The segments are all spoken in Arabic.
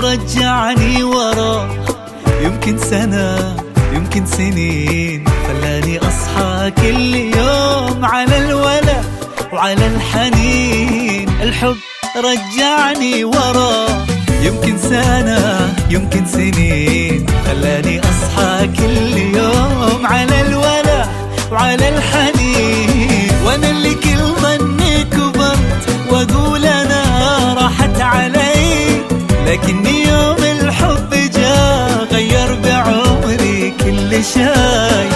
رجعني ورا، يمكن سنة يمكن سنين، خلاني أصحى كل يوم على الولا وعلى الحنين. الحب رجعني ورا، يمكن سنة يمكن سنين، خلاني أصحى كل يوم على الولا وعلى الحنين. وأنا اللي كل ظني كبرت وأقول أنا راحت علي، لكني يوم الحب جا غير بعمري كل شيء.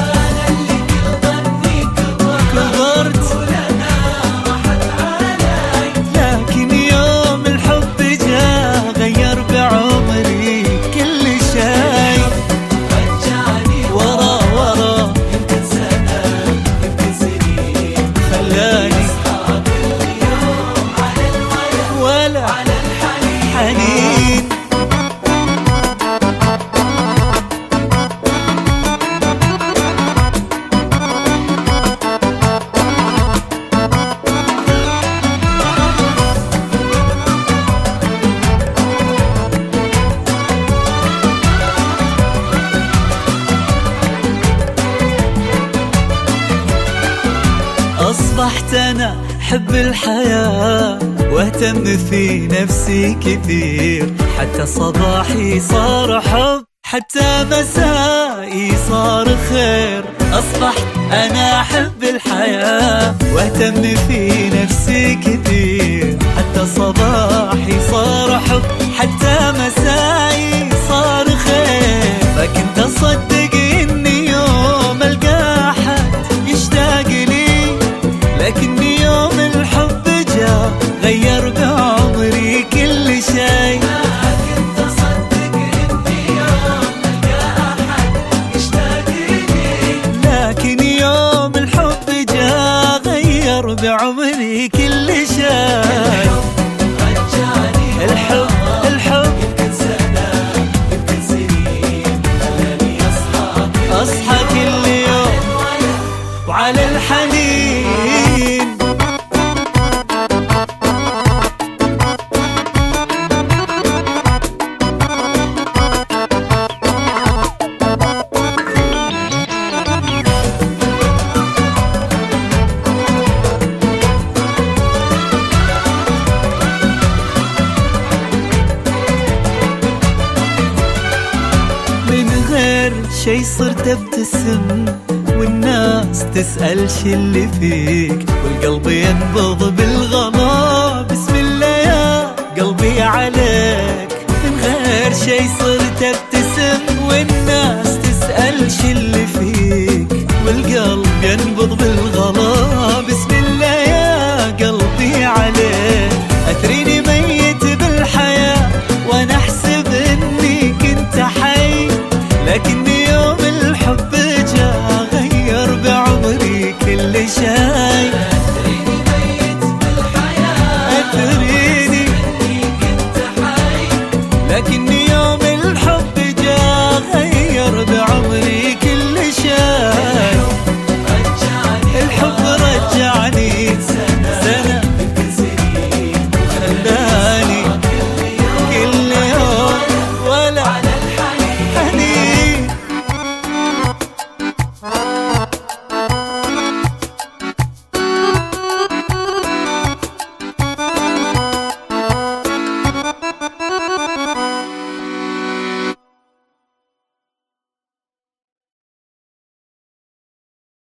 أصبحت أنا حب الحياة واهتم في نفسي كثير، حتى صباحي صار حب، حتى مسائي صار خير. أصبحت أنا أحب الحياة واهتم في نفسي كثير، حتى صباحي صار حب، حتى مسائي صار خير. فكنت أصدق إني يوم ألقى أحد يشتاق لي، لكني يوم الحب جا غير بعمري كل شيء. كنت أصدق إني يوم ألقى أحد يشتاق لي، لكن يوم الحب جا غير بعمري كل شيء. الحب الحب يمكن سنة يمكن سنين، خلاني أصحى كل يوم وعلى الحنين. من غير شي صرت ابتسم، والناس تسأل شي اللي فيك، والقلب ينبض بالغلا بسم الله يا قلبي عليك. من غير شي صرت ابتسم، والناس تسأل شي اللي فيك، والقلب ينبض بالغلا بسم الله يا قلبي عليك. أثريني ميت بالحياة وأنا أحسب إني كنت حي، لكني يوم الحب جا غير بعمري كل شيء.